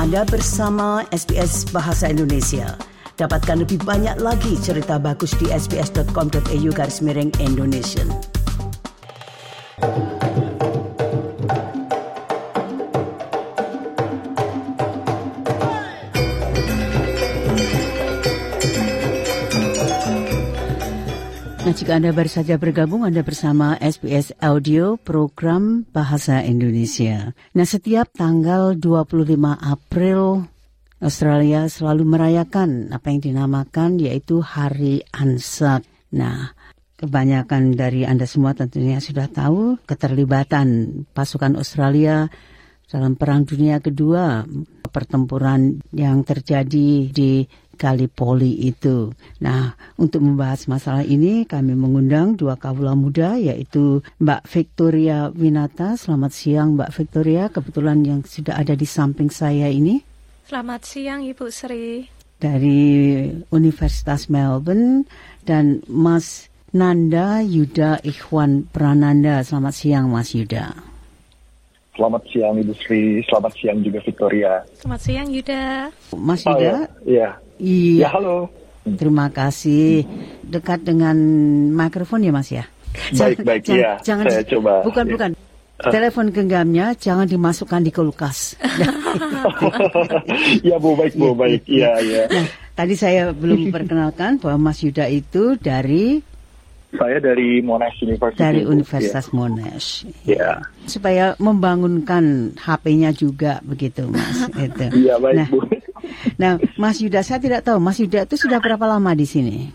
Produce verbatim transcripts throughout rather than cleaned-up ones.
Anda bersama S B S Bahasa Indonesia. Dapatkan lebih banyak lagi cerita bagus di sbs.com.au garis miring Indonesian. Nah, jika Anda baru saja bergabung, Anda bersama S B S Audio Program Bahasa Indonesia. Nah, setiap tanggal dua puluh lima April, Australia selalu merayakan apa yang dinamakan yaitu Hari Anzac. Nah, kebanyakan dari Anda semua tentunya sudah tahu keterlibatan pasukan Australia dalam Perang Dunia Kedua, pertempuran yang terjadi di Gallipoli itu. Nah, untuk membahas masalah ini, kami mengundang dua kawula muda, yaitu Mbak Victoria Winata. Selamat siang, Mbak Victoria. Kebetulan yang sudah ada di samping saya ini. Selamat siang, Ibu Sri. Dari Universitas Melbourne. Dan Mas Nanda Yuda Ikhwan Prananda. Selamat siang, Mas Yuda. Selamat siang, Ibu Sri. Selamat siang juga, Victoria. Selamat siang, Yuda. Mas Yuda? Oh, ya. Iya. Ya, halo. Terima kasih. Dekat dengan mikrofon ya, Mas ya? Baik, baik, jangan, ya. Jangan, saya coba. Bukan, ya. bukan. Telepon genggamnya jangan dimasukkan di kulkas. Ya, Bu, baik, Bu, baik. Iya, iya. Nah, tadi saya belum perkenalkan bahwa Mas Yuda itu dari... Saya dari Monash University. Dari Universitas ya. Monash. Ya. Supaya membangunkan H P-nya juga begitu, Mas. Itu. Iya, baik, nah, Bu. Nah, Mas Yuda, saya tidak tahu, Mas Yuda itu sudah berapa lama di sini?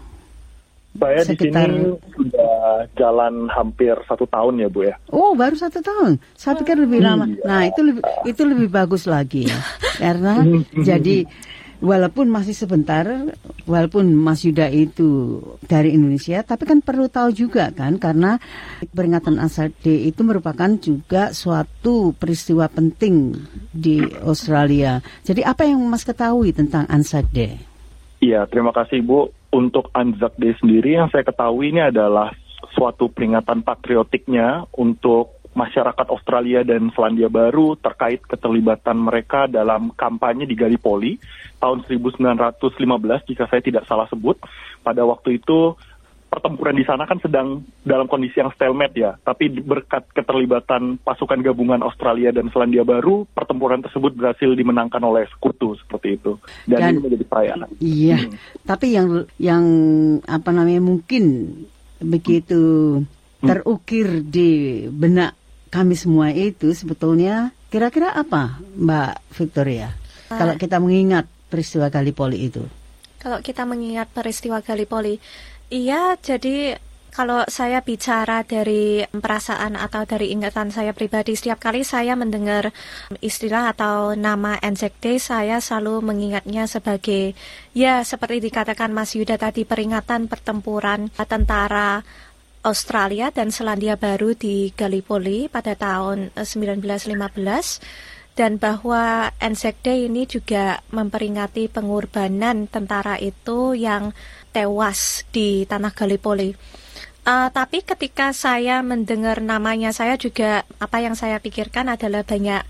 Saya Sekitar... di sini sudah jalan hampir satu tahun ya, Bu ya. Oh, baru satu tahun. Saya pikir lebih lama. Iya. Nah, itu lebih itu lebih bagus lagi ya. Karena jadi walaupun masih sebentar, walaupun Mas Yuda itu dari Indonesia, tapi kan perlu tahu juga kan, karena peringatan Anzac Day itu merupakan juga suatu peristiwa penting di Australia. Jadi apa yang Mas ketahui tentang Anzac Day? Iya, terima kasih Bu. Untuk Anzac Day sendiri yang saya ketahui ini adalah suatu peringatan patriotiknya untuk masyarakat Australia dan Selandia Baru terkait keterlibatan mereka dalam kampanye di Gallipoli tahun seribu sembilan ratus lima belas jika saya tidak salah sebut. Pada waktu itu pertempuran di sana kan sedang dalam kondisi yang stalemate ya, tapi berkat keterlibatan pasukan gabungan Australia dan Selandia Baru, pertempuran tersebut berhasil dimenangkan oleh sekutu seperti itu. Dan, dan ini menjadi perayaan. Iya, hmm. tapi yang yang apa namanya mungkin begitu hmm. terukir di benak kami semua itu sebetulnya kira-kira apa, Mbak Victoria? Uh, kalau kita mengingat peristiwa Gallipoli itu. Kalau kita mengingat peristiwa Gallipoli, iya, jadi kalau saya bicara dari perasaan atau dari ingatan saya pribadi, setiap kali saya mendengar istilah atau nama Anzac Day, saya selalu mengingatnya sebagai, ya seperti dikatakan Mas Yuda tadi, peringatan pertempuran tentara Australia dan Selandia Baru di Gallipoli pada tahun sembilan belas lima belas, dan bahwa Anzac Day ini juga memperingati pengorbanan tentara itu yang tewas di tanah Gallipoli. Uh, tapi ketika saya mendengar namanya, saya juga apa yang saya pikirkan adalah banyak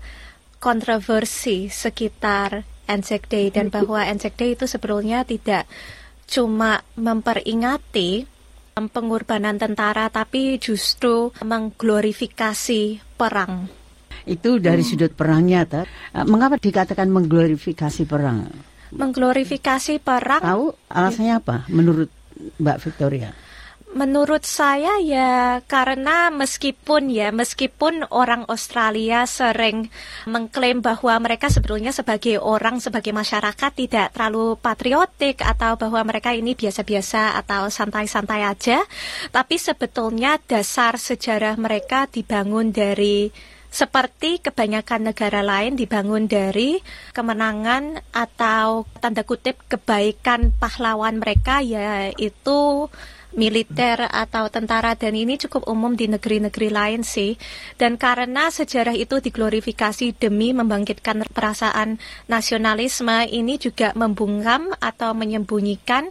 kontroversi sekitar Anzac Day, dan bahwa Anzac Day itu sebetulnya tidak cuma memperingati pengorbanan tentara, tapi justru mengglorifikasi perang. Itu dari hmm. sudut perangnya, tak? Mengapa dikatakan mengglorifikasi perang? Mengglorifikasi perang. Tahu alasannya apa menurut Mbak Victoria? Menurut saya ya karena meskipun ya meskipun orang Australia sering mengklaim bahwa mereka sebetulnya sebagai orang, sebagai masyarakat tidak terlalu patriotik atau bahwa mereka ini biasa-biasa atau santai-santai aja, tapi sebetulnya dasar sejarah mereka dibangun dari, seperti kebanyakan negara lain, dibangun dari kemenangan atau tanda kutip kebaikan pahlawan mereka, yaitu militer atau tentara, dan ini cukup umum di negeri-negeri lain sih. Dan karena sejarah itu diglorifikasi demi membangkitkan perasaan nasionalisme, ini juga membungkam atau menyembunyikan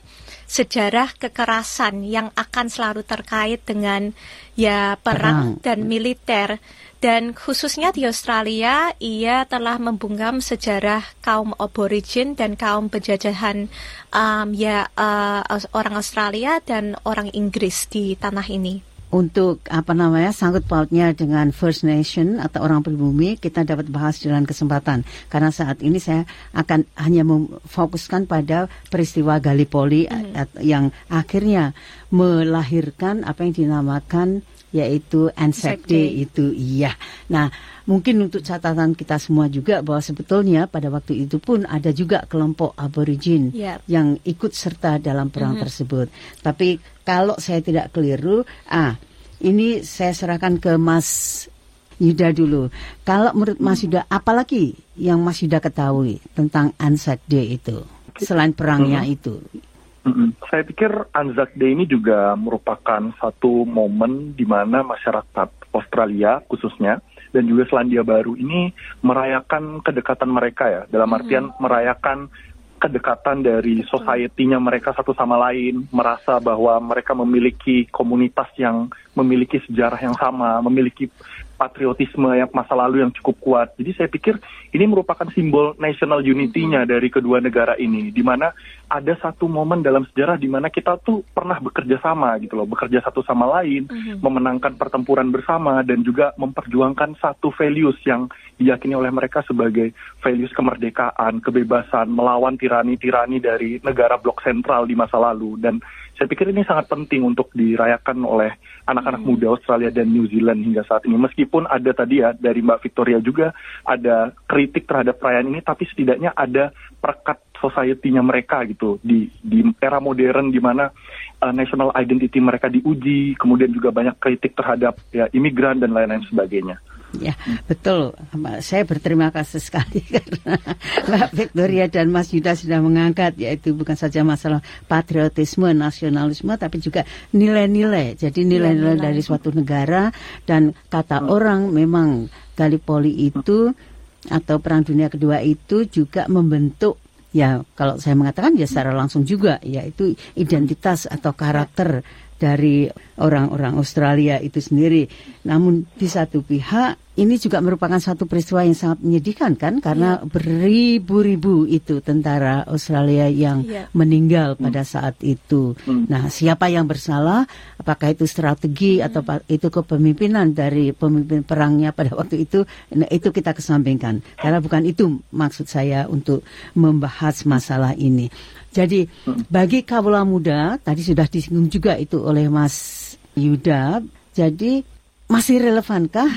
sejarah kekerasan yang akan selalu terkait dengan ya perang, perang. dan militer. Dan khususnya di Australia, ia telah membungkam sejarah kaum aborigin dan kaum penjajahan um, ya uh, orang Australia dan orang Inggris di tanah ini. Untuk apa namanya sangkut pautnya dengan First Nation atau orang pribumi, kita dapat bahas dalam kesempatan. Karena saat ini saya akan hanya memfokuskan pada peristiwa Gallipoli mm. yang akhirnya melahirkan apa yang dinamakan yaitu Anzac Day itu, iya. Nah, mungkin untuk catatan kita semua juga bahwa sebetulnya pada waktu itu pun ada juga kelompok aborigin yep. yang ikut serta dalam perang mm-hmm. tersebut. Tapi kalau saya tidak keliru, ah, ini saya serahkan ke Mas Yuda dulu. Kalau menurut Mas Yuda, apalagi yang Mas Yuda ketahui tentang Anzac Day itu selain perangnya mm-hmm. itu? Mm-hmm. Saya pikir Anzac Day ini juga merupakan satu momen di mana masyarakat Australia khususnya dan juga Selandia Baru ini merayakan kedekatan mereka ya, dalam artian mm-hmm. merayakan kedekatan dari society-nya mereka satu sama lain, merasa bahwa mereka memiliki komunitas yang memiliki sejarah yang sama, memiliki patriotisme yang masa lalu yang cukup kuat. Jadi saya pikir ini merupakan simbol national unity-nya mm-hmm. dari kedua negara ini, di mana ada satu momen dalam sejarah di mana kita tuh pernah bekerja sama gitu loh, bekerja satu sama lain, mm-hmm. memenangkan pertempuran bersama dan juga memperjuangkan satu values yang diyakini oleh mereka sebagai values kemerdekaan, kebebasan, melawan tirani-tirani dari negara blok sentral di masa lalu. Dan saya pikir ini sangat penting untuk dirayakan oleh anak-anak hmm. muda Australia dan New Zealand hingga saat ini. Meskipun ada tadi ya dari Mbak Victoria juga ada kritik terhadap perayaan ini, tapi setidaknya ada perekat society-nya mereka gitu di di era modern di mana uh, national identity mereka diuji, kemudian juga banyak kritik terhadap ya imigran dan lain-lain sebagainya. Ya, betul. Saya berterima kasih sekali karena Mbak Victoria dan Mas Yuda sudah mengangkat yaitu bukan saja masalah patriotisme, nasionalisme, tapi juga nilai-nilai. Jadi nilai-nilai dari suatu negara dan kata hmm. orang memang Gallipoli itu atau Perang Dunia Kedua itu juga membentuk, ya kalau saya mengatakan ya secara langsung juga, yaitu identitas atau karakter dari orang-orang Australia itu sendiri. Namun di satu pihak ini juga merupakan satu peristiwa yang sangat menyedihkan kan, karena yeah. beribu-ribu itu tentara Australia yang yeah. meninggal mm. pada saat itu. Mm. Nah, siapa yang bersalah? Apakah itu strategi mm. atau itu kepemimpinan dari pemimpin perangnya pada waktu itu? Nah, itu kita kesampingkan. Karena bukan itu maksud saya untuk membahas masalah ini. Jadi bagi kawula muda, tadi sudah disinggung juga itu oleh Mas Yuda, jadi masih relevankah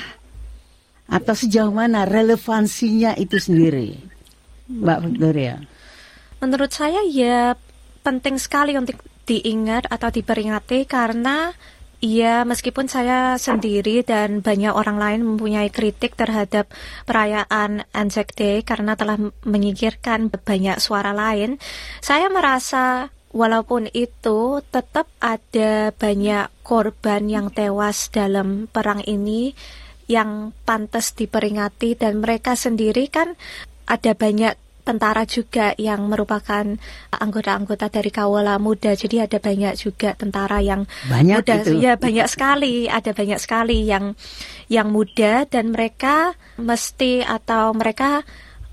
atau sejauh mana relevansinya itu sendiri, Mbak Victoria? Menurut saya ya penting sekali untuk diingat atau diperingati karena iya, meskipun saya sendiri dan banyak orang lain mempunyai kritik terhadap perayaan Anzac Day karena telah menyingkirkan banyak suara lain, saya merasa walaupun itu tetap ada banyak korban yang tewas dalam perang ini yang pantas diperingati, dan mereka sendiri kan ada banyak tentara juga yang merupakan anggota-anggota dari kawula muda. Jadi ada banyak juga tentara yang banyak muda. Itu. Ya banyak sekali, ada banyak sekali yang yang muda, dan mereka mesti atau mereka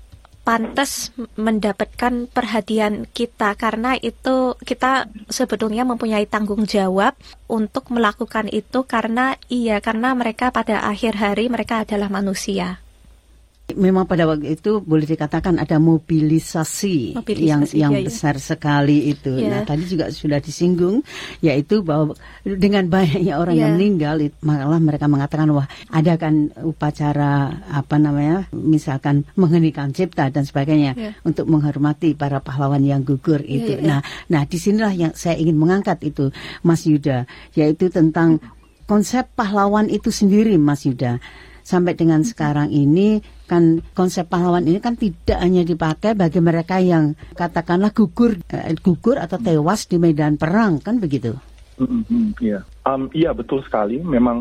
pantas mendapatkan perhatian kita karena itu kita sebetulnya mempunyai tanggung jawab untuk melakukan itu karena iya karena mereka pada akhir hari mereka adalah manusia. Memang pada waktu itu boleh dikatakan ada mobilisasi, mobilisasi yang yang ya, besar ya. sekali itu. Ya. Nah, tadi juga sudah disinggung, yaitu bahwa dengan banyaknya orang ya. yang meninggal, malah mereka mengatakan wah ada kan upacara apa namanya, misalkan menghenikan cipta dan sebagainya ya. untuk menghormati para pahlawan yang gugur itu. Ya, ya. Nah, nah disinilah yang saya ingin mengangkat itu, Mas Yuda, yaitu tentang konsep pahlawan itu sendiri, Mas Yuda. Sampai dengan sekarang ini kan konsep pahlawan ini kan tidak hanya dipakai bagi mereka yang katakanlah gugur eh, gugur atau tewas di medan perang, kan begitu? Mm-hmm, yeah. um, iya betul sekali. Memang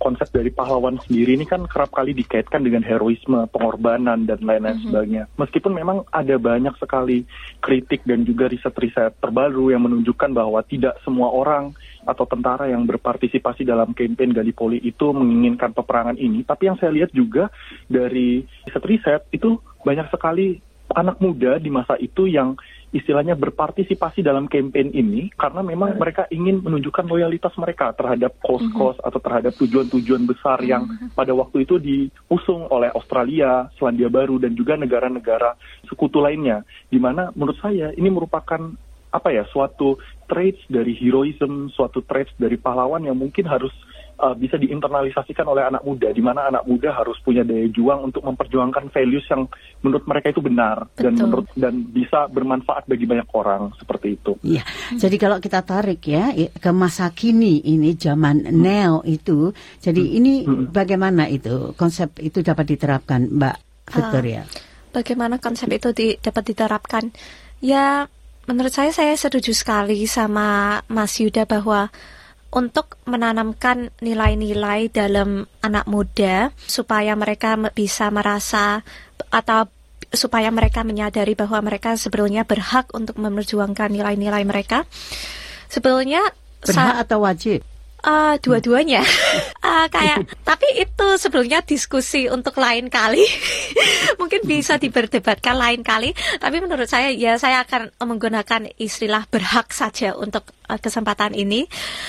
konsep dari pahlawan sendiri ini kan kerap kali dikaitkan dengan heroisme, pengorbanan, dan lain-lain mm-hmm. sebagainya. Meskipun memang ada banyak sekali kritik dan juga riset-riset terbaru yang menunjukkan bahwa tidak semua orang atau tentara yang berpartisipasi dalam kampanye Gallipoli itu menginginkan peperangan ini. Tapi yang saya lihat juga dari riset-riset itu banyak sekali anak muda di masa itu yang istilahnya berpartisipasi dalam kampanye ini karena memang mereka ingin menunjukkan loyalitas mereka terhadap cause-cause mm-hmm. atau terhadap tujuan-tujuan besar mm-hmm. yang pada waktu itu diusung oleh Australia, Selandia Baru, dan juga negara-negara sekutu lainnya. Di mana menurut saya ini merupakan apa ya, suatu traits dari heroism, suatu traits dari pahlawan yang mungkin harus uh, bisa diinternalisasikan oleh anak muda, di mana anak muda harus punya daya juang untuk memperjuangkan values yang menurut mereka itu benar. Betul. dan menurut dan bisa bermanfaat bagi banyak orang seperti itu. Iya. Hmm. Jadi kalau kita tarik ya ke masa kini ini zaman hmm. neo itu, jadi hmm. ini hmm. bagaimana itu konsep itu dapat diterapkan, Mbak Victoria? Uh, bagaimana konsep itu di, dapat diterapkan? Ya, menurut saya, saya setuju sekali sama Mas Yuda bahwa untuk menanamkan nilai-nilai dalam anak muda supaya mereka bisa merasa atau supaya mereka menyadari bahwa mereka sebetulnya berhak untuk memperjuangkan nilai-nilai mereka. Sebetulnya berhak sa- atau wajib? Uh, dua-duanya. uh, kayak tapi itu sebelumnya diskusi untuk lain kali. Mungkin bisa diperdebatkan lain kali, tapi menurut saya ya saya akan menggunakan istilah berhak saja untuk uh, kesempatan ini.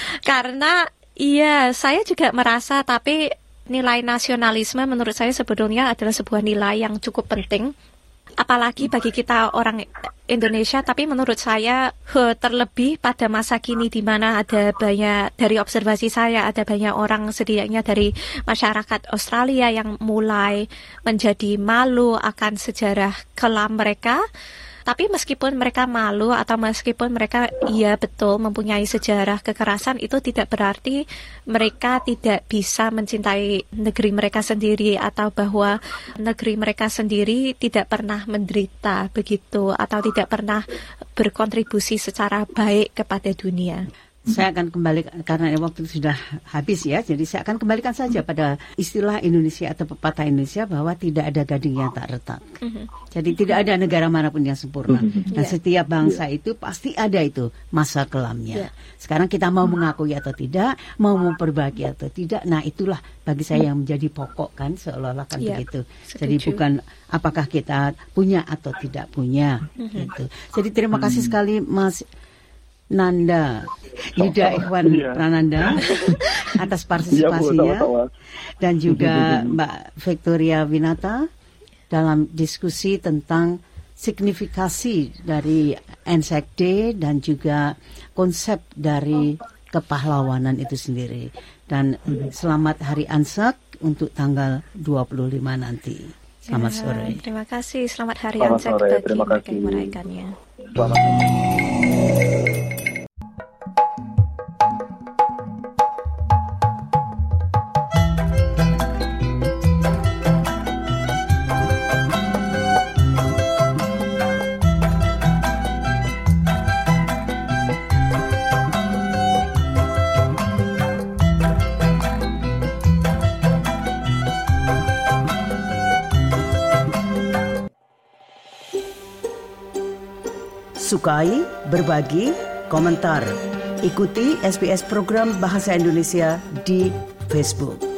Karena iya, saya juga merasa tapi nilai nasionalisme menurut saya sebetulnya adalah sebuah nilai yang cukup penting. Apalagi bagi kita orang Indonesia, tapi menurut saya terlebih pada masa kini di mana ada banyak, dari observasi saya, ada banyak orang setidaknya dari masyarakat Australia yang mulai menjadi malu akan sejarah kelam mereka. Tapi meskipun mereka malu atau meskipun mereka iya betul mempunyai sejarah kekerasan, itu tidak berarti mereka tidak bisa mencintai negeri mereka sendiri atau bahwa negeri mereka sendiri tidak pernah menderita begitu atau tidak pernah berkontribusi secara baik kepada dunia. Saya akan kembali, karena waktu sudah habis ya, jadi saya akan kembalikan saja pada istilah Indonesia atau pepatah Indonesia bahwa tidak ada gading yang tak retak. Mm-hmm. Jadi tidak ada negara manapun yang sempurna. Mm-hmm. Dan yeah. setiap bangsa yeah. itu pasti ada itu masa kelamnya. Yeah. Sekarang kita mau mengakui atau tidak, mau memperbaiki atau tidak, nah itulah bagi saya yang menjadi pokok kan, seolah-olah kan yeah. begitu. Setuju. Jadi bukan apakah kita punya atau tidak punya. Mm-hmm. Gitu. Jadi terima kasih sekali Mas Nanda Yuda Ikhwan iya. Prananda atas partisipasinya, ya, dan juga Mbak Victoria Winata dalam diskusi tentang signifikasi dari Anzac Day dan juga konsep dari kepahlawanan itu sendiri. Dan selamat Hari Anzac untuk tanggal dua puluh lima nanti. Selamat ya, sore. Terima kasih. Selamat Hari Selamat Anzac sore. bagi Terima mereka kasih. yang merayakannya. Selamat Sukai, berbagi, komentar. Ikuti S B S program Bahasa Indonesia di Facebook.